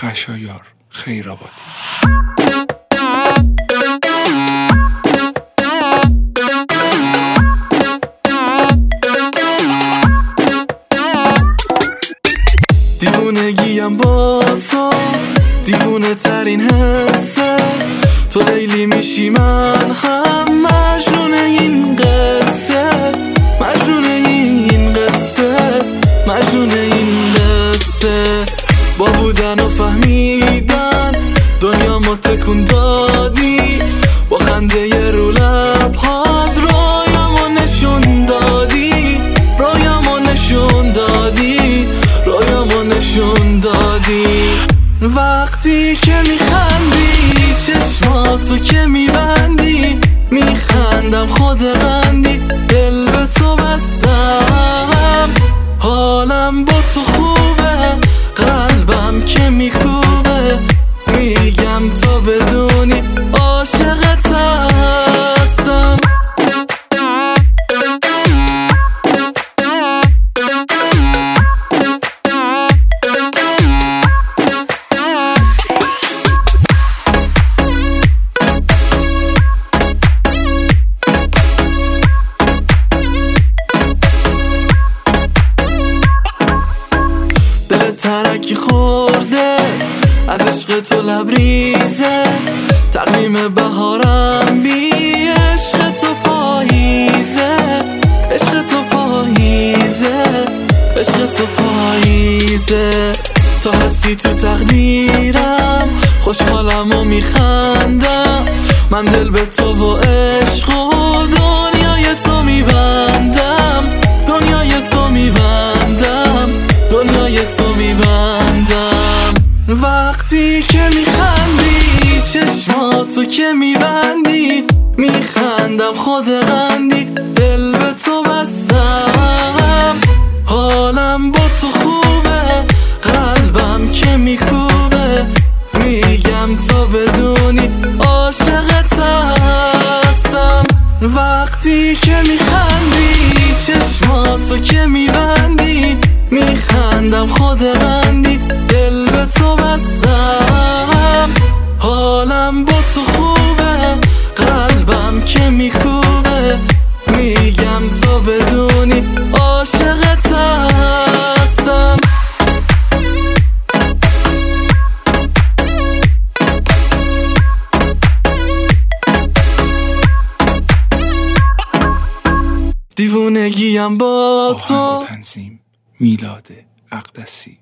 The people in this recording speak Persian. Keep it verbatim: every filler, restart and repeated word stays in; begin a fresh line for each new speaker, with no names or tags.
خشایار خیرآبادی.
دیوونگیم با تو دیوونه ترین حسه، تو لیلی میشی من هم مجنون این قصه، مجنون این قصه، مجنون این قصه. با بودن و فهمیدن دنیا ما تکون دادی، با خنده ی رو لبهات رویامو نشون دادی، رویامو نشون دادی، رویامو نشون دادی. وقتی که میخندی چشماتو که میبندی، میخندم خود غندی، دل به تو بستم، حالم با تو خوبه، قلبم که میکوبه، میگم تو بدونی عاشقت هستم. ترکی خورده از عشق تو لبریزه، تقویم بهارم بی عشق تو پاییزه، عشق تو پاییزه، عشق تو پاییزه. تا هستی تو تقدیرم خوشحالم و میخندم، من دل به تو و عشق و دنیای تو میبندم، دنیای تو میبندم، دنیای تو میبندم. وقتی که میخندی چشماتو که میبندی، میخندم خود غندی، دل به تو بستم، حالم با تو خوبه، قلبم که میکوبه، میگم تو بدونی عاشقت هستم. وقتی که میخندی چشماتو که میبندی، میخندم خود غندی، دل به تو بستم، حالم با تو خوبه، قلبم که میکوبه، میگم تو بدونی عاشقت هستم. دیوونگیم با تو.
تنظیم میلاد اقدسی.